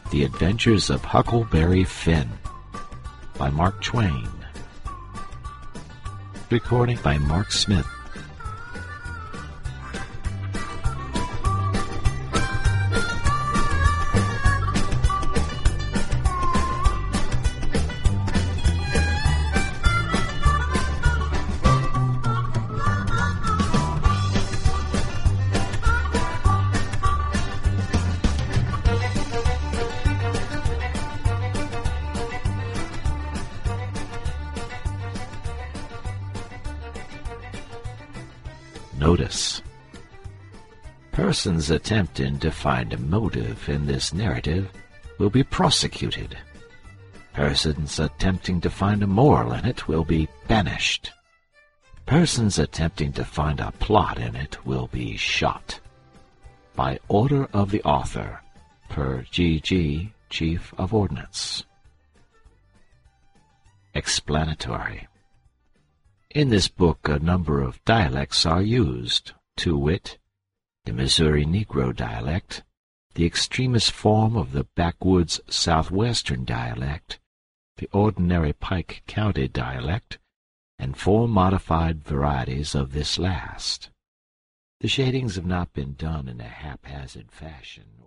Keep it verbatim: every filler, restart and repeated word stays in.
The Adventures of Huckleberry Finn by Mark Twain. Recording by Mark Smith. Notice. Persons attempting to find a motive in this narrative will be prosecuted. Persons attempting to find a moral in it will be banished. Persons attempting to find a plot in it will be shot. By order of the author, per G G, Chief of Ordnance. Explanatory. In this book a number of dialects are used, to wit, the Missouri Negro dialect, the extremest form of the backwoods southwestern dialect, the ordinary Pike County dialect, and four modified varieties of this last. The shadings have not been done in a haphazard fashion